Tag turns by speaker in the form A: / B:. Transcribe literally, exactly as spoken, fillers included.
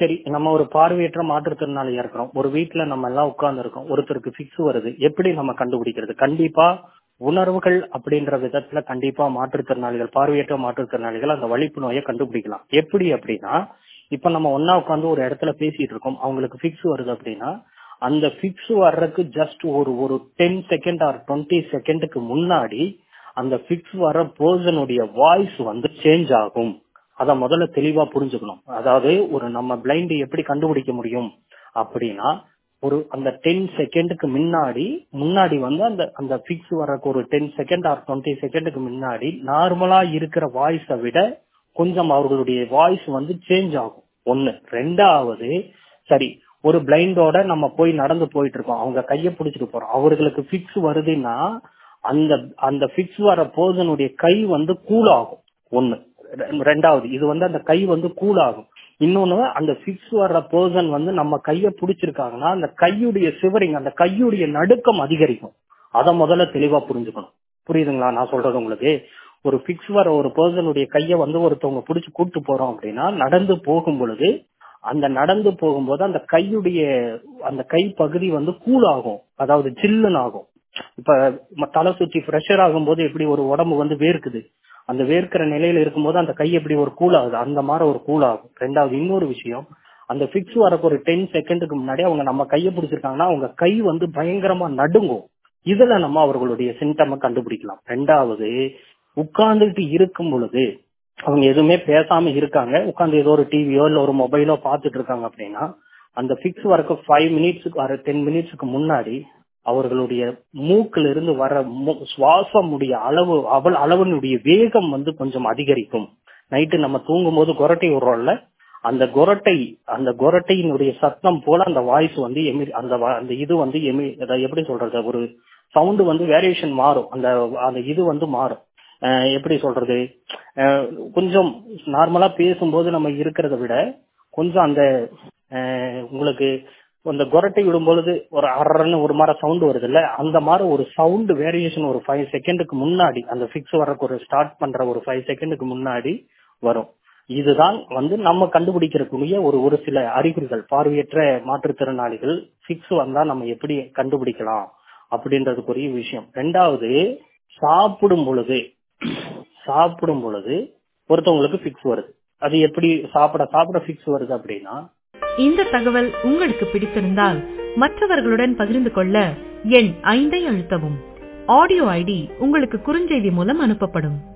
A: சரி, நம்ம ஒரு பார்வையற்ற மாற்றுத்திறனாளியா இருக்கிறோம். ஒரு வீட்ல நம்ம எல்லாம் உட்கார்ந்து இருக்கோம். ஒருத்தருக்கு ஃபிக்ஸ் வருது. எப்படி நம்ம கண்டுபிடிக்கிறது? கண்டிப்பா உணர்வுகள் அப்படின்ற விதத்துல கண்டிப்பா மாற்றுத்திறனாளிகள், பார்வையற்ற மாற்றுத்திறனாளிகள் அந்த வலிப்பு நோயை கண்டுபிடிக்கலாம். எப்படி அப்படின்னா, இப்ப நம்ம ஒன்னா உட்கார்ந்து ஒரு இடத்துல பேசிட்டு இருக்கோம். அவங்களுக்கு ஃபிக்ஸ் வருது அப்படின்னா, அந்த ஃபிக்ஸ் வர்றதுக்கு ஜஸ்ட் ஒரு ஒரு டென் செகண்ட் ஆர் டுவெண்ட்டி செகண்டுக்கு முன்னாடி அந்த ஃபிக்ஸ் வர பர்சனுடைய வாய்ஸ் வந்து சேஞ்ச் ஆகும். அத முதல்ல தெளிவா புரிஞ்சுக்கணும். அதாவது ஒரு நம்ம பிளைண்ட் எப்படி கண்டுபிடிக்க முடியும் அப்படின்னா, ஒரு அந்த டென் செகண்டுக்கு முன்னாடி முன்னாடி வந்து அந்த அந்த ஃபிக்ஸ் வரக்கு ஒரு டென் செகண்ட் ஆர் டுவெண்ட்டி செகண்டுக்கு முன்னாடி நார்மலா இருக்கிற வாய்ஸை விட கொஞ்சம் அவர்களுடைய வாய்ஸ் வந்து சேஞ்ச் ஆகும். ஒண்ணு. ரெண்டாவது, சரி, ஒரு பிளைண்டோட நம்ம போய் நடந்து போயிட்டு இருக்கோம். அவங்க கையை பிடிச்சிட்டு போறோம். அவர்களுக்கு ஃபிக்ஸ் வருதுன்னா அந்த அந்த ஃபிக்ஸ் வர பர்சனுடைய கை வந்து கூல் ஆகும். ஒண்ணு. ரெண்டாவது, இது வந்து அந்த கை வந்து கூல் ஆகும். இன்னொன்னு, அந்த ஃபிக்ஸ் வர்ற பர்சன் வந்து நம்ம கைய பிடிச்சிருக்காங்கன்னா அந்த கையுடைய சிவரிங், அந்த கையுடைய நடுக்கம் அதிகரிக்கும். அத முதல்ல தெளிவா புரிஞ்சுக்கணும். புரியுதுங்களா நான் சொல்றது உங்களுக்கு? ஒரு ஃபிக்ஸ் வர ஒரு பர்சனுடைய கைய வந்து ஒருத்தவங்க பிடிச்சு கூட்டு போறோம் அப்படின்னா, நடந்து போகும் பொழுது அந்த நடந்து போகும்போது அந்த கையுடைய அந்த கை பகுதி வந்து கூல் ஆகும். அதாவது சில்லுன்னு ஆகும். இப்ப தலை சுற்றி பிரஷர் ஆகும் போது எப்படி ஒரு உடம்பு வந்து வேர்க்குது, அந்த வேர்க்கிற நிலையில இருக்கும்போது அந்த கை எப்படி ஒரு கூல் ஆகுது, அந்த மாதிரி ஒரு கூல் ஆகும். ரெண்டாவது, இன்னொரு விஷயம், அந்த ஃபிக்ஸ் வரக்கு ஒரு டென் செகண்டுக்கு முன்னாடி அவங்க நம்ம கையை பிடிச்சிருக்காங்கன்னா அவங்க கை வந்து பயங்கரமா நடுங்கும். இதுல நம்ம அவர்களுடைய சிம்டமை கண்டுபிடிக்கலாம். ரெண்டாவது, உட்கார்ந்துட்டு இருக்கும் பொழுது அவங்க எதுவுமே பேசாம இருக்காங்க, உட்கார்ந்து ஏதோ ஒரு டிவியோ இல்ல ஒரு மொபைலோ பாத்துட்டு இருக்காங்க அப்படின்னா, அந்த ஃபிக்ஸ் வரக்கு ஃபைவ் மினிட்ஸுக்கு வர டென் மினிட்ஸுக்கு முன்னாடி அவர்களுடைய மூக்கில இருந்து வர சுவாசமுடைய அளவு அவள் அளவனுடைய வேகம் வந்து கொஞ்சம் அதிகரிக்கும். நைட்டு நம்ம தூங்கும் போது கொரட்டை விடுறோம்ல, அந்த கொரட்டை அந்த கொரட்டையினுடைய சத்தம் போல அந்த வாய்ஸ் வந்து எமி அந்த அந்த இது வந்து எமி எப்படி சொல்றது, ஒரு சவுண்டு வந்து வேரியேஷன் மாறும். அந்த அந்த இது வந்து மாறும். எப்படி சொல்றது, கொஞ்சம் நார்மலா பேசும்போது நம்ம இருக்கிறத விட கொஞ்சம் அந்த உங்களுக்கு அந்த கொரட்டை விடும் பொழுது ஒரு அறன்னு ஒரு மாதிரி சவுண்ட் வருது இல்ல, அந்த மாதிரி ஒரு சவுண்ட் வேரியேஷன் ஒரு ஃபைவ் செகண்டுக்கு முன்னாடி, அந்த ஃபிக்ஸ் வரக்கு ஒரு ஸ்டார்ட் பண்ற ஒரு ஃபைவ் செகண்டுக்கு முன்னாடி வரும். இதுதான் வந்து நம்ம கண்டுபிடிக்கிறக்கூடிய ஒரு ஒரு சில அறிகுறிகள். பார்வையற்ற மாற்றுத்திறனாளிகள் ஃபிக்ஸ் வந்தா நம்ம எப்படி கண்டுபிடிக்கலாம் அப்படின்றதுக்குரிய விஷயம். ரெண்டாவது, சாப்பிடும் பொழுது சாப்பிடும் பொழுது ஒருத்தவங்களுக்கு ஃபிக்ஸ் வருது. அது எப்படி சாப்பிட சாப்பிட ஃபிக்ஸ் வருது அப்படின்னா,
B: இந்த தகவல் உங்களுக்கு பிடித்திருந்தால் மற்றவர்களுடன் பகிர்ந்து கொள்ள எண் ஐந்தை அழுத்தவும். ஆடியோ ஐடி உங்களுக்கு குறுஞ்செய்தி மூலம் அனுப்பப்படும்.